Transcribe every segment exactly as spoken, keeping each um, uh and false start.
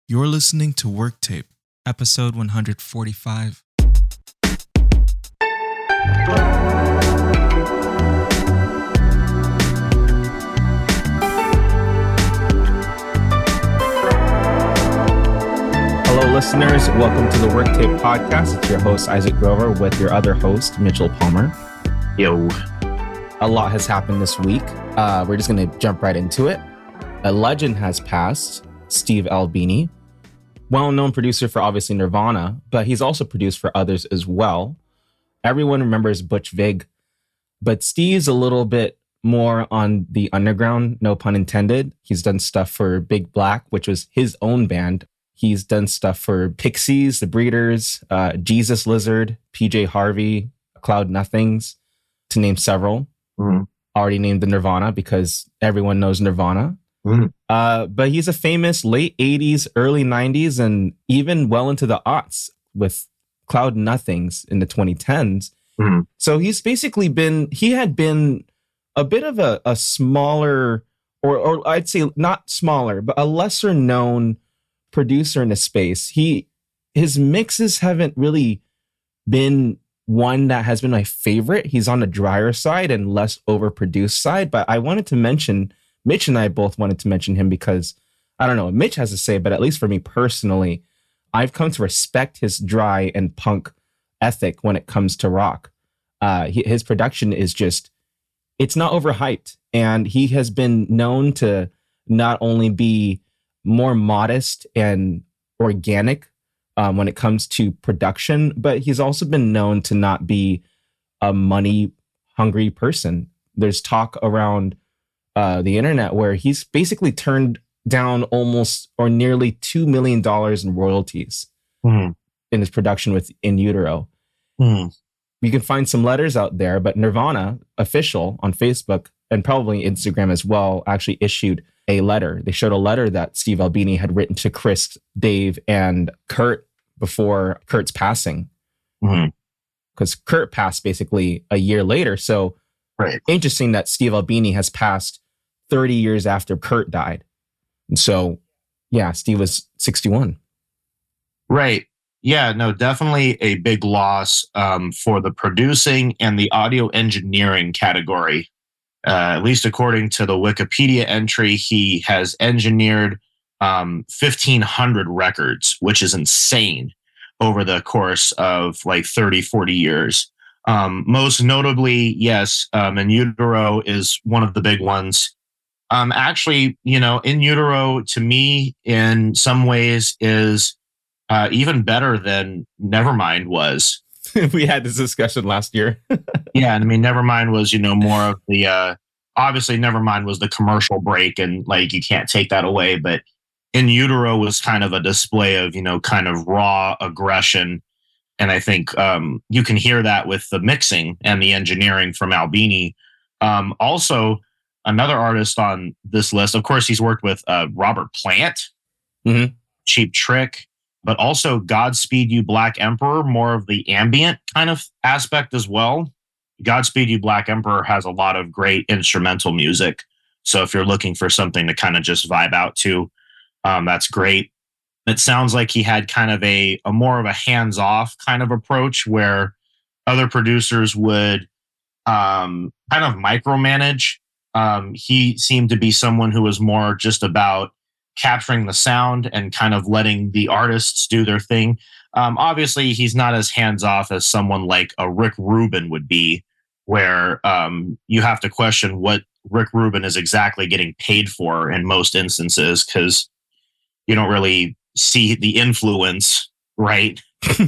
You're listening to Work Tape, episode one forty-five. Hello, listeners. Welcome to the Work Tape podcast. It's your host, Isaac Grover, with your other host, Mitchell Palmer. Yo. A lot has happened this week. Uh, we're just going to jump right into it. A legend has passed, Steve Albini. Well-known producer for obviously Nirvana, but he's also produced for others as well. Everyone remembers Butch Vig, but Steve's a little bit more on the underground, no pun intended. He's done stuff for Big Black, which was his own band. He's done stuff for Pixies, The Breeders, uh, Jesus Lizard, P J Harvey, Cloud Nothings, to name several. Mm-hmm. Already named the Nirvana because everyone knows Nirvana. Mm-hmm. Uh, but he's a famous late eighties, early nineties, and even well into the aughts with Cloud Nothings in the twenty tens. Mm-hmm. So he's basically been, he had been a bit of a, a smaller, or, or I'd say not smaller, but a lesser known producer in the space. He, his mixes haven't really been one that has been my favorite. He's on the drier side and less overproduced side, but I wanted to mention Mitch and I both wanted to mention him because, I don't know what Mitch has to say, but at least for me personally, I've come to respect his dry and punk ethic when it comes to rock. Uh, he, his production is just, it's not overhyped. And he has been known to not only be more modest and organic um, when it comes to production, but he's also been known to not be a money hungry person. There's talk around Uh, the internet where he's basically turned down almost or nearly two million dollars in royalties mm. in his production with In Utero. Mm. You can find some letters out there, but Nirvana official on Facebook and probably Instagram as well actually issued a letter. They showed a letter that Steve Albini had written to Chris, Dave, and Kurt before Kurt's passing. Because Mm. Kurt passed basically a year later. So right. Interesting that Steve Albini has passed thirty years after Kurt died. And so, yeah, Steve was sixty-one. Right. Yeah, no, definitely a big loss um, for the producing and the audio engineering category. Uh, at least according to the Wikipedia entry, he has engineered um, fifteen hundred records, which is insane over the course of like thirty, forty years. Um, most notably, yes, um, In Utero is one of the big ones. Um, actually, you know, In Utero to me in some ways is uh, even better than Nevermind was. We had this discussion last year. Yeah, and I mean, Nevermind was, you know, more of the, uh, obviously Nevermind was the commercial break and like you can't take that away, but In Utero was kind of a display of, you know, kind of raw aggression. And I think um, you can hear that with the mixing and the engineering from Albini. Um, also, another artist on this list, of course, he's worked with uh, Robert Plant, mm-hmm. Cheap Trick, but also Godspeed You Black Emperor, more of the ambient kind of aspect as well. Godspeed You Black Emperor has a lot of great instrumental music. So if you're looking for something to kind of just vibe out to, um, that's great. It sounds like he had kind of a, a more of a hands-off kind of approach where other producers would um, kind of micromanage. Um, he seemed to be someone who was more just about capturing the sound and kind of letting the artists do their thing. Um, obviously, he's not as hands-off as someone like a Rick Rubin would be, where um, you have to question what Rick Rubin is exactly getting paid for in most instances, because you don't really see the influence, right?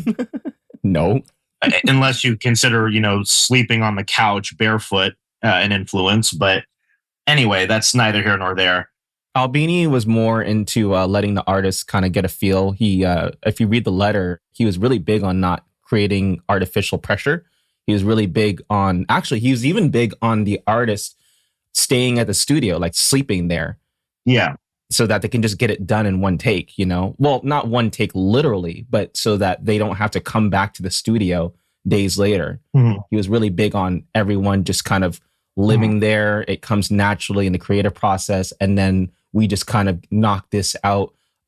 No. Unless you consider, you know, sleeping on the couch barefoot uh, an influence. But anyway, that's neither here nor there. Albini was more into uh, letting the artists kind of get a feel. He, uh, if you read the letter, he was really big on not creating artificial pressure. He was really big on, actually, he was even big on the artist staying at the studio, like sleeping there. Yeah. So that they can just get it done in one take, you know? Well, not one take literally, but so that they don't have to come back to the studio days later. Mm-hmm. He was really big on everyone just kind of living mm-hmm. there. It comes naturally in the creative process. And then we just kind of knock this out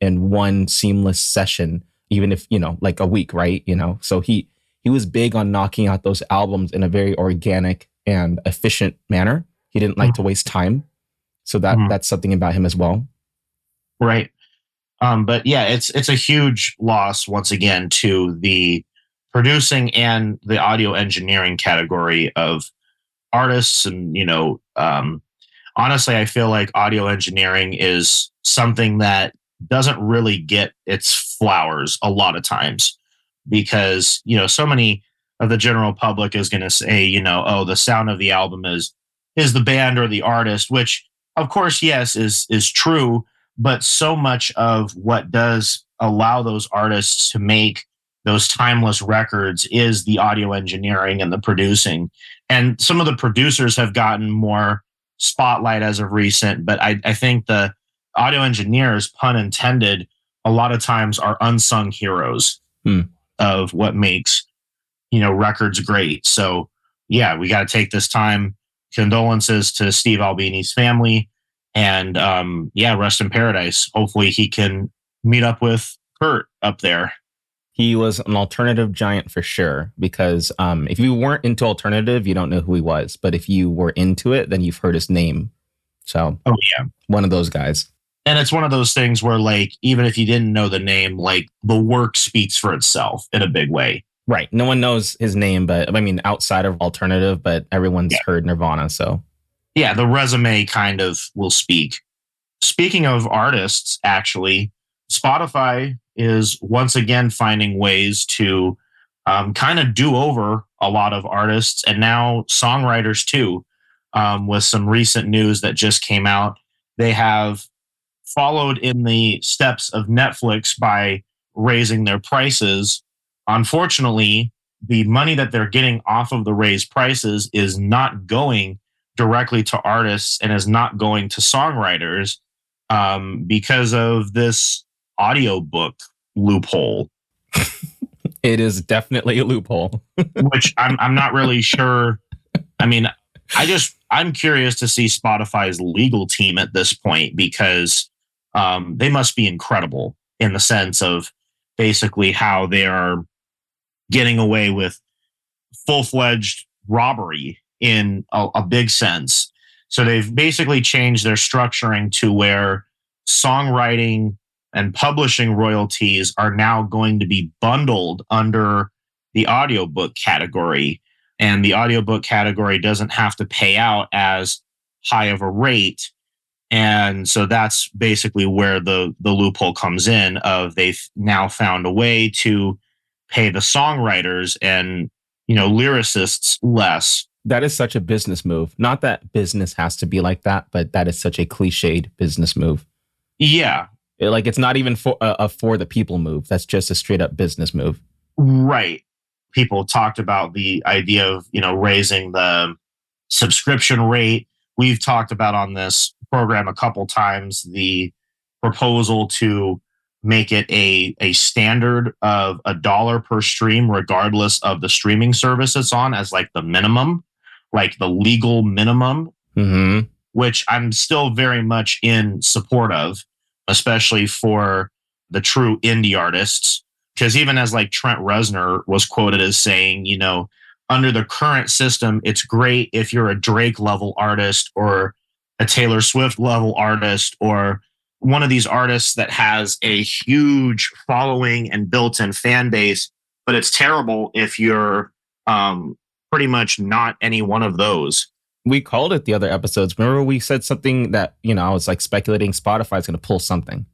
in one seamless session, even if, you know, like a week, right? You know, so he he was big on knocking out those albums in a very organic and efficient manner. He didn't like mm-hmm. to waste time. So that mm-hmm. that's something about him as well. Right. Um, but yeah, it's it's a huge loss once again to the producing and the audio engineering category of artists. And, you know, um, honestly, I feel like audio engineering is something that doesn't really get its flowers a lot of times because, you know, so many of the general public is going to say, you know, oh, the sound of the album is is the band or the artist, which of course, yes, is is true. But so much of what does allow those artists to make those timeless records is the audio engineering and the producing. And some of the producers have gotten more spotlight as of recent, but I, I think the audio engineers, pun intended, a lot of times are unsung heroes hmm. of what makes, you know, records great. So yeah, we got to take this time. Condolences to Steve Albini's family. And um, yeah, rest in paradise. Hopefully he can meet up with Kurt up there. He was an alternative giant for sure, because um, if you weren't into alternative, you don't know who he was. But if you were into it, then you've heard his name. So, oh yeah, one of those guys. And it's one of those things where, like, even if you didn't know the name, like, the work speaks for itself in a big way. Right. No one knows his name, but I mean, outside of alternative, but everyone's yeah. heard Nirvana. So. Yeah, the resume kind of will speak. Speaking of artists, actually, Spotify is once again finding ways to um, kind of do over a lot of artists and now songwriters too. Um, with some recent news that just came out, they have followed in the steps of Netflix by raising their prices. Unfortunately, the money that they're getting off of the raised prices is not going directly to artists and is not going to songwriters um, because of this audiobook loophole. It is definitely a loophole. Which I'm I'm not really sure. I mean, I just I'm curious to see Spotify's legal team at this point, because um, they must be incredible in the sense of basically how they are getting away with full-fledged robbery in a, a big sense. So they've basically changed their structuring to where songwriting and publishing royalties are now going to be bundled under the audiobook category. And the audiobook category doesn't have to pay out as high of a rate. And so that's basically where the, the loophole comes in of they've now found a way to pay the songwriters and, you know, lyricists less. That is such a business move. Not that business has to be like that, but that is such a cliched business move. Yeah. It, like, it's not even for a, a for the people move. That's just a straight up business move. Right. People talked about the idea of, you know, raising the subscription rate. We've talked about on this program a couple times the proposal to make it a, a standard of a dollar per stream, regardless of the streaming service it's on, as like the minimum, like the legal minimum, mm-hmm. which I'm still very much in support of, especially for the true indie artists. Because even as like Trent Reznor was quoted as saying, you know, under the current system, it's great if you're a Drake level artist or a Taylor Swift level artist or one of these artists that has a huge following and built-in fan base, but it's terrible if you're um, pretty much not any one of those. We called it the other episodes. Remember we said something that, you know, I was like speculating Spotify's going to pull something.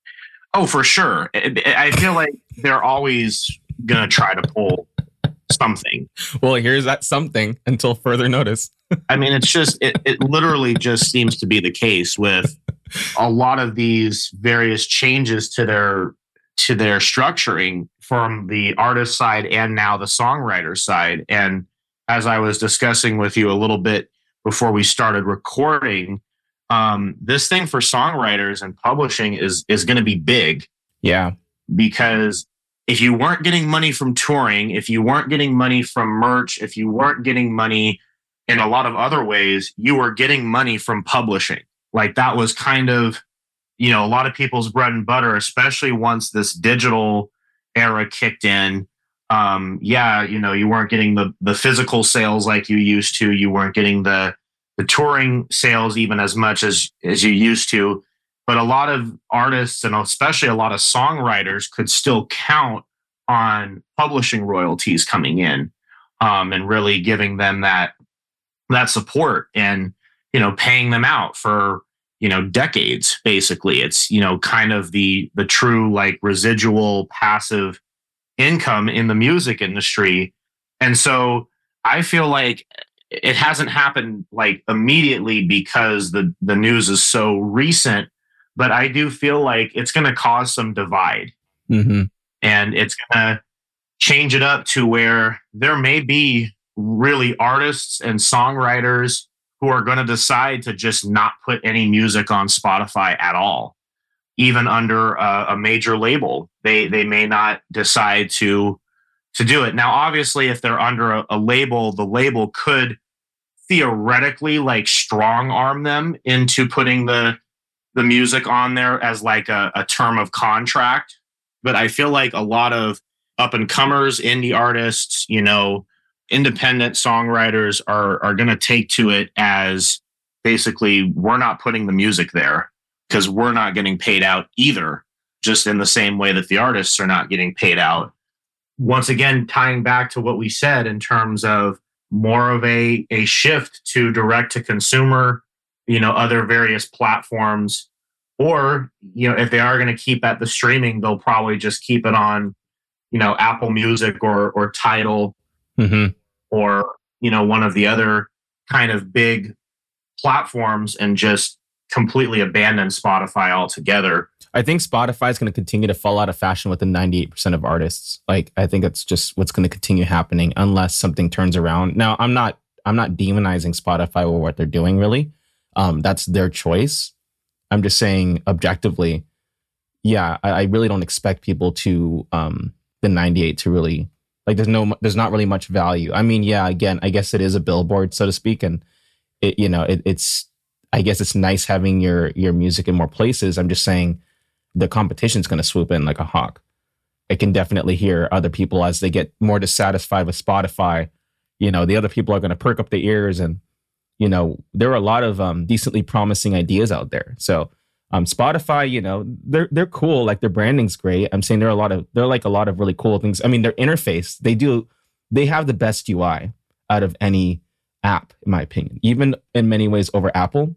Oh, for sure. I feel like they're always going to try to pull something. Well, here's that something until further notice. I mean, it's just, it, it literally just seems to be the case with a lot of these various changes to their to their structuring from the artist side and now the songwriter side. And as I was discussing with you a little bit before we started recording, um, this thing for songwriters and publishing is is going to be big. Yeah. Because if you weren't getting money from touring, if you weren't getting money from merch, if you weren't getting money in a lot of other ways, you were getting money from publishing. Like that was kind of you know, a lot of people's bread and butter, especially once this digital era kicked in. Um, yeah, you know, you weren't getting the the physical sales like you used to. You weren't getting the the touring sales even as much as as you used to. But a lot of artists and especially a lot of songwriters could still count on publishing royalties coming in, um, and really giving them that that support and, you know, paying them out for, you know, decades. Basically, it's, you know, kind of the the true like residual passive income in the music industry. And so I feel like it hasn't happened like immediately because the the news is so recent, but I do feel like it's going to cause some divide. Mm-hmm. And it's going to change it up to where there may be really artists and songwriters who are going to decide to just not put any music on Spotify at all, even under a, a major label. They they may not decide to to do it. Now, obviously, if they're under a, a label, the label could theoretically like strong arm them into putting the the music on there as like a, a term of contract. But I feel like a lot of up and comers, indie artists, you know, independent songwriters are are going to take to it as basically we're not putting the music there because we're not getting paid out either, just in the same way that the artists are not getting paid out. Once again, tying back to what we said in terms of more of a, a shift to direct to consumer, you know, other various platforms, or, you know, if they are going to keep at the streaming, they'll probably just keep it on, you know, Apple Music or or Tidal, mm-hmm. or, you know, one of the other kind of big platforms and just completely abandon Spotify altogether. I think Spotify is going to continue to fall out of fashion with the ninety-eight percent of artists. Like, I think that's just what's going to continue happening unless something turns around. Now, I'm not I'm not demonizing Spotify or what they're doing, really. Um, that's their choice. I'm just saying objectively, yeah, I, I really don't expect people to um, the ninety-eight to really, like, there's no, there's not really much value. I mean, yeah, again, I guess it is a billboard, so to speak. And it, you know, it, it's, I guess it's nice having your, your music in more places. I'm just saying the competition's going to swoop in like a hawk. I can definitely hear other people as they get more dissatisfied with Spotify. You know, the other people are going to perk up their ears, and, you know, there are a lot of um, decently promising ideas out there. So um, Spotify, you know, they're they're cool. Like, their branding's great. I'm saying there are a lot of there are like a lot of really cool things. I mean, their interface, they do they have the best U I out of any app, in my opinion, even in many ways over Apple.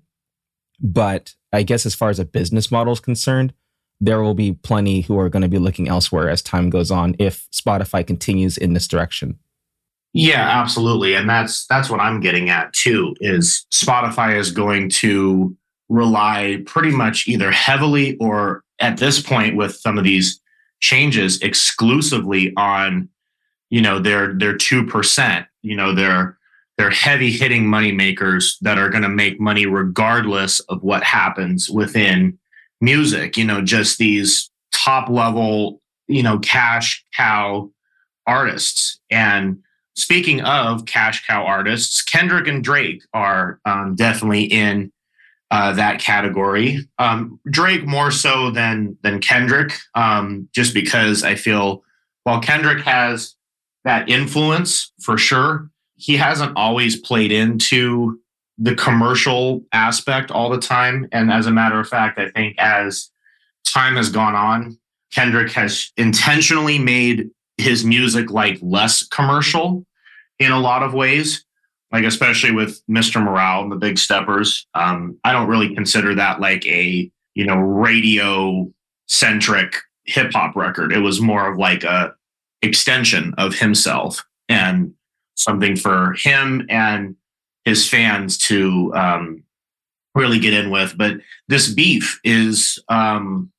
But I guess as far as a business model is concerned, there will be plenty who are going to be looking elsewhere as time goes on if Spotify continues in this direction. Yeah, absolutely. And that's that's what I'm getting at too, is Spotify is going to rely pretty much either heavily or at this point with some of these changes exclusively on, you know, their their two percent, you know, their their heavy hitting money makers that are going to make money regardless of what happens within music, you know, just these top level, you know, cash cow artists. And speaking of cash cow artists, Kendrick and Drake are um, definitely in uh, that category. Um, Drake more so than than Kendrick, um, just because I feel while Kendrick has that influence for sure, he hasn't always played into the commercial aspect all the time. And as a matter of fact, I think as time has gone on, Kendrick has intentionally made his music like less commercial in a lot of ways, like especially with Mister Morale and the Big Steppers. Um, I don't really consider that like a, you know, radio centric hip hop record. It was more of like a extension of himself and something for him and his fans to um, really get in with. But this beef is um,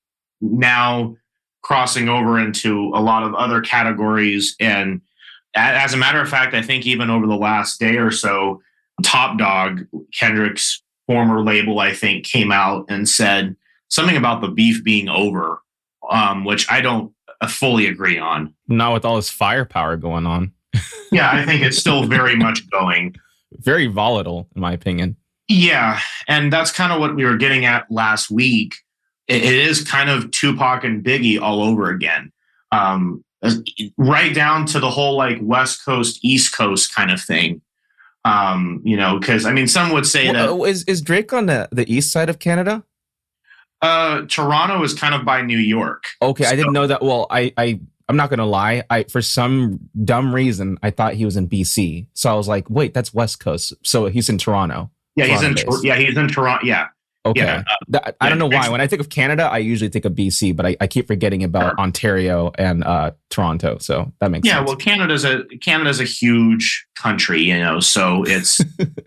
now crossing over into a lot of other categories. And as a matter of fact, I think even over the last day or so, Top Dog, Kendrick's former label, I think, came out and said something about the beef being over, um, which I don't fully agree on. Not with all this firepower going on. Yeah, I think it's still very much going. Very volatile, in my opinion. Yeah, and that's kind of what we were getting at last week, it, it is kind of Tupac and Biggie all over again. Um, right down to the whole like West Coast, East Coast kind of thing. Um, you know, because I mean, some would say well, that is is Drake on the, the east side of Canada? Uh, Toronto is kind of by New York. Okay, so, I didn't know that. Well, I I I'm not gonna lie. I for some dumb reason I thought he was in B C. So I was like, wait, that's West Coast. So he's in Toronto. Yeah, Toronto he's in. based. Yeah, he's in Toronto. Yeah. Okay. Yeah, uh, that, I yeah, don't know why. it's, When I think of Canada, I usually think of B C, but I, I keep forgetting about sure. Ontario and uh, Toronto. So that makes yeah, sense. well, Canada's a Canada's a huge country, you know. So it's.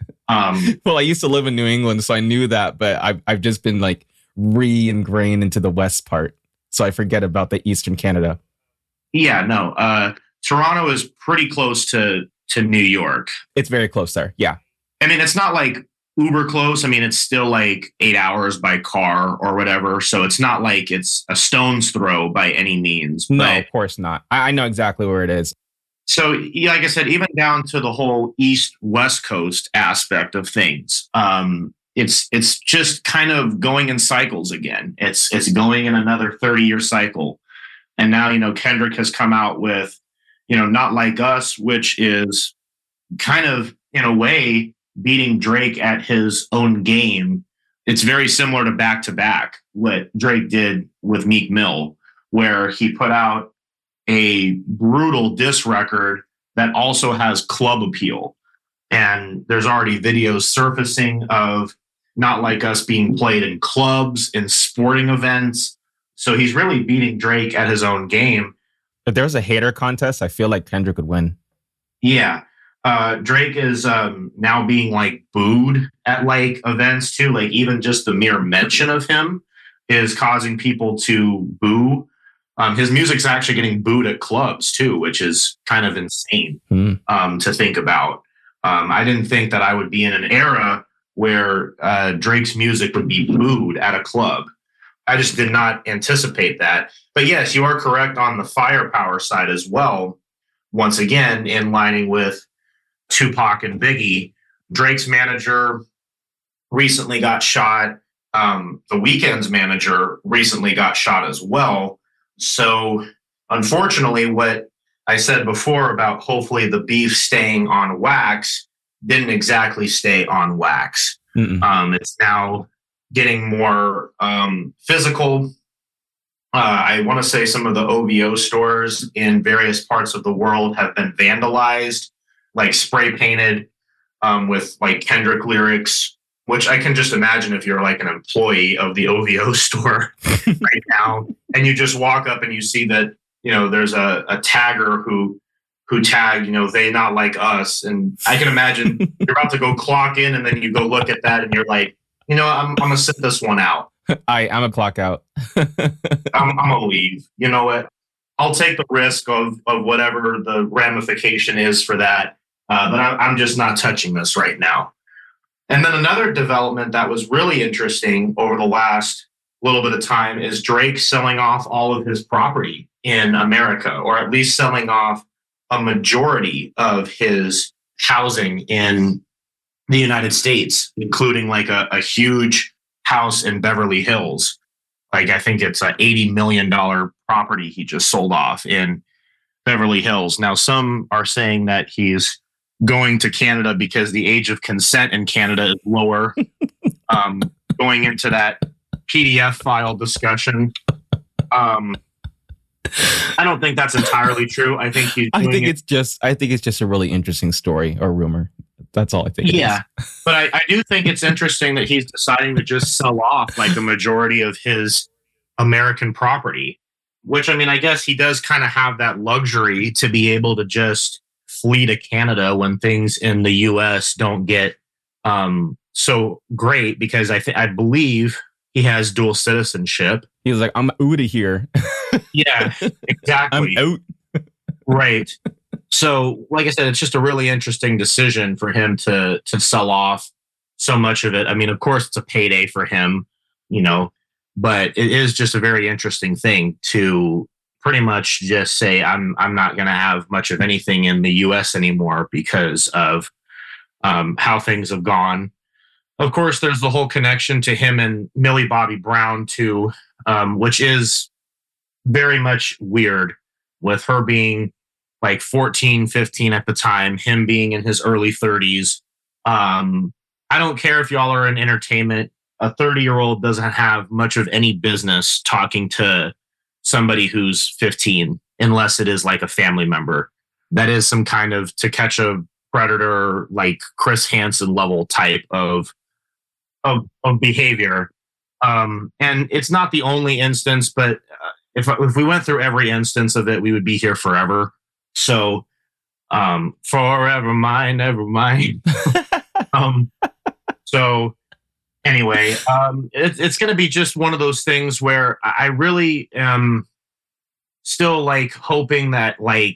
um, well, I used to live in New England, so I knew that, but I've I've just been like re-ingrained into the west part, so I forget about the Eastern Canada. Yeah, no. Uh, Toronto is pretty close to to New York. It's very close there. Yeah. I mean, it's not like uber close. I mean, it's still like eight hours by car or whatever. So it's not like it's a stone's throw by any means. No, but, of course not. I, I know exactly where it is. So, yeah, like I said, even down to the whole East West Coast aspect of things, um, it's it's just kind of going in cycles again. It's it's going in another thirty year cycle, and now you know Kendrick has come out with, you know, Not Like Us, which is kind of in a way beating Drake at his own game. It's very similar to Back to Back, what Drake did with Meek Mill, where he put out a brutal diss record that also has club appeal. And there's already videos surfacing of Not Like Us being played in clubs, in sporting events. So he's really beating Drake at his own game. If there was a hater contest, I feel like Kendrick would win. Yeah. Uh, Drake is um, now being like booed at like events too. Like even just the mere mention of him is causing people to boo. Um, his music's actually getting booed at clubs too, which is kind of insane hmm. um, to think about. Um, I didn't think that I would be in an era where uh, Drake's music would be booed at a club. I just did not anticipate that. But yes, you are correct on the firepower side as well. Once again, in lining with Tupac and Biggie, Drake's manager recently got shot. Um, the Weeknd's manager recently got shot as well. So unfortunately, what I said before about hopefully the beef staying on wax didn't exactly stay on wax. Um, it's now getting more um, physical. Uh, I want to say some of the O V O stores in various parts of the world have been vandalized, like spray painted um, with like Kendrick lyrics, which I can just imagine if you're like an employee of the O V O store right now, and you just walk up and you see that, you know, there's a, a tagger who who tagged, you know, they not like us. And I can imagine you're about to go clock in and then you go look at that and you're like, you know, I'm, I'm going to sit this one out. I, I'm a clock out. I'm, I'm going to leave. You know what? I'll take the risk of, of whatever the ramification is for that. Uh, but I, I'm just not touching this right now. And then another development that was really interesting over the last little bit of time is Drake selling off all of his property in America, or at least selling off a majority of his housing in the United States, including like a, a huge house in Beverly Hills. Like I think it's an eighty million dollars property he just sold off in Beverly Hills. Now, some are saying that he's going to Canada because the age of consent in Canada is lower. um, going into that P D F file discussion. Um, I don't think that's entirely true. I think he's. I doing think it. it's just. I think it's just a really interesting story or rumor. That's all I think. It Yeah, is. but I, I do think it's interesting that he's deciding to just sell off like a majority of his American property. Which I mean, I guess he does kind of have that luxury to be able to just flee to Canada when things in the U S don't get um, so great, because I think I believe he has dual citizenship. He was like, "I'm out of here." Yeah, exactly. I'm out. Right. So, like I said, it's just a really interesting decision for him to to sell off so much of it. I mean, of course, it's a payday for him, you know, but it is just a very interesting thing to pretty much just say, I'm I'm not going to have much of anything in the U S anymore because of um, how things have gone. of course, there's the whole connection to him and Millie Bobby Brown too, um, which is very much weird, with her being like fourteen, fifteen at the time, him being in his early thirties. Um, I don't care if y'all are in entertainment. A thirty-year-old doesn't have much of any business talking to somebody who's fifteen, unless it is like a family member. That is some kind of To Catch a Predator, like Chris Hansen level type of of, of behavior. Um, and it's not the only instance, but uh, if if we went through every instance of it, we would be here forever. So, um, forever mine, never mine. um, so anyway, um, it, it's going to be just one of those things where I really am still like hoping that, like,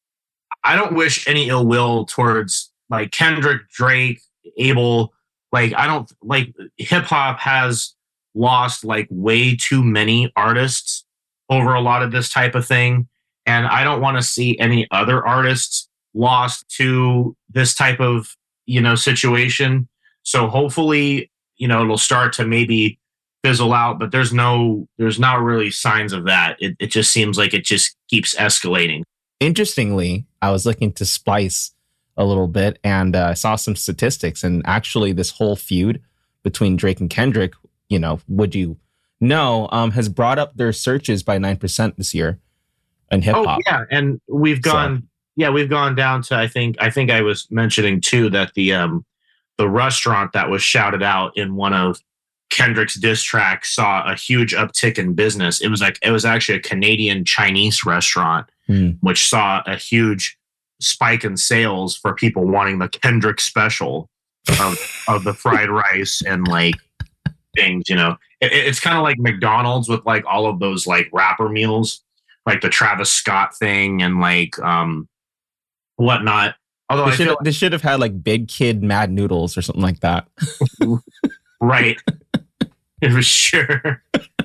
I don't wish any ill will towards like Kendrick, Drake, Abel. Like, I don't like hip hop has lost like way too many artists over a lot of this type of thing. And I don't want to see any other artists lost to this type of, you know, situation. So hopefully, you know, it'll start to maybe fizzle out, but there's no, there's not really signs of that. It, it just seems like it just keeps escalating. Interestingly, I was looking to Splice a little bit and uh, saw some statistics, and actually this whole feud between Drake and Kendrick, you know, would you know, um, has brought up their searches by nine percent this year in hip hop. Oh yeah, and we've gone, so. yeah, we've gone down to, I think, I think I was mentioning too that the um, the restaurant that was shouted out in one of Kendrick's diss tracks saw a huge uptick in business. It was like, it was actually a Canadian Chinese restaurant, mm. which saw a huge spike in sales for people wanting the Kendrick special of, of the fried rice and like things, you know. It, it's kind of like McDonald's with like all of those like wrapper meals, like the Travis Scott thing and like um whatnot. Although they I should, feel they should have had like Big Kid Mad Noodles or something like that. Right. It was sure.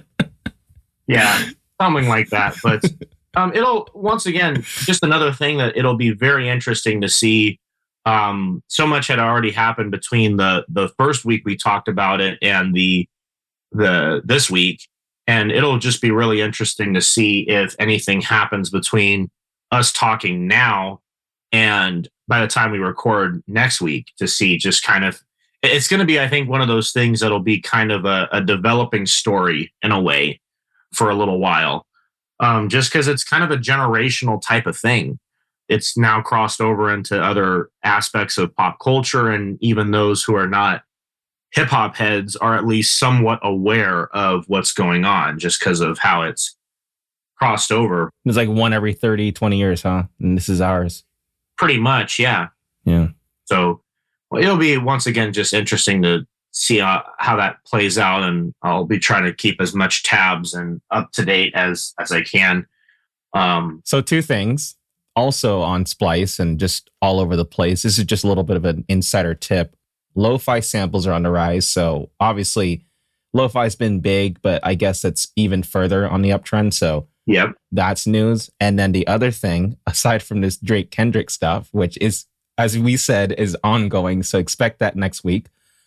Yeah, something like that. But um, it'll, once again, just another thing that it'll be very interesting to see. Um, so much had already happened between the the first week we talked about it and the the this week, and it'll just be really interesting to see if anything happens between us talking now and by the time we record next week, to see just kind of, it's going to be, I think, one of those things that'll be kind of a, a developing story in a way for a little while. Um, just because it's kind of a generational type of thing. It's now crossed over into other aspects of pop culture, and even those who are not hip hop heads are at least somewhat aware of what's going on just because of how it's crossed over. It's like one every thirty, twenty years, huh? And this is ours. Pretty much, yeah. Yeah. So well, it'll be, once again, just interesting to see how, how that plays out, and I'll be trying to keep as much tabs and up to date as as I can. Um, so two things also on Splice and just all over the place. This is just a little bit of an insider tip. Lo-fi samples are on the rise. So obviously lo-fi's been big, but I guess it's even further on the uptrend. So yep, that's news. And then the other thing, aside from this Drake Kendrick stuff, which is, as we said, is ongoing. So expect that next week.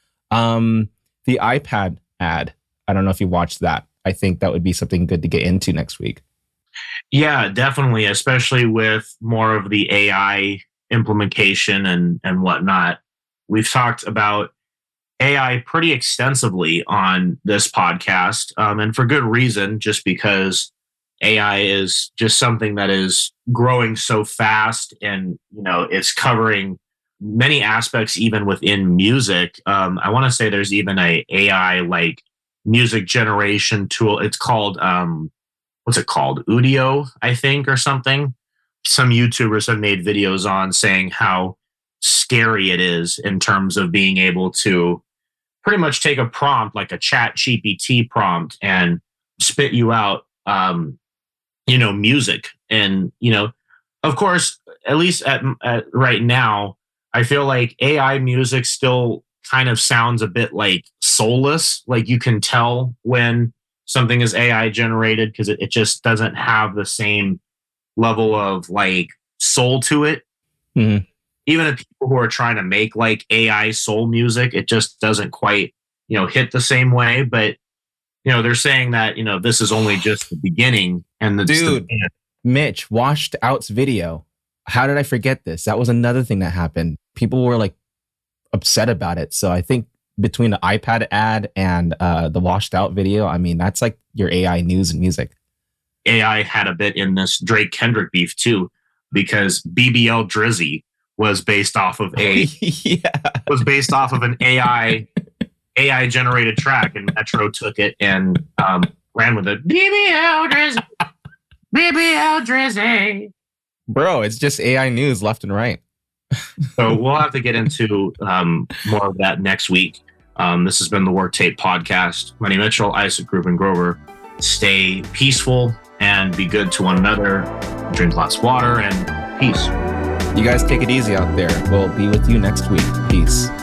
Um, the iPad ad. I don't know if you watched that. I think that would be something good to get into next week. Yeah, definitely, especially with more of the A I implementation and, and whatnot. We've talked about A I pretty extensively on this podcast, um, and for good reason, just because A I is just something that is growing so fast, and you know, it's covering many aspects even within music. Um, I want to say there's even a AI like music generation tool. It's called um, what's it called? Udio, I think, or something. Some YouTubers have made videos on saying how scary it is in terms of being able to pretty much take a prompt like a Chat G P T prompt and spit you out, um, you know, music. And, you know, of course, at least at, at right now, I feel like A I music still kind of sounds a bit like soulless. Like you can tell when something is A I generated because it, it just doesn't have the same level of like soul to it. Mm-hmm. even the people who are trying to make like A I soul music, it just doesn't quite, you know, hit the same way. But, you know, they're saying that, you know, this is only just the beginning. And the Dude, the, Mitch, Washed Out's video. How did I forget this? That was another thing that happened. People were like upset about it. So I think between the iPad ad and uh, the Washed Out video, I mean, that's like your A I news and music. A I had a bit in this Drake Kendrick beef too, because B B L Drizzy was based off of a yeah. was based off of an A I A I generated track, and Metro took it and um, ran with it. B B L Drizzy, B B L Drizzy. Bro, it's just A I news left and right. So we'll have to get into um, more of that next week. Um, this has been the Work Tape Podcast. Money Mitchell, Isaac Rubin Grover. Stay peaceful and be good to one another. Drink lots of water and peace. You guys take it easy out there. We'll be with you next week. Peace.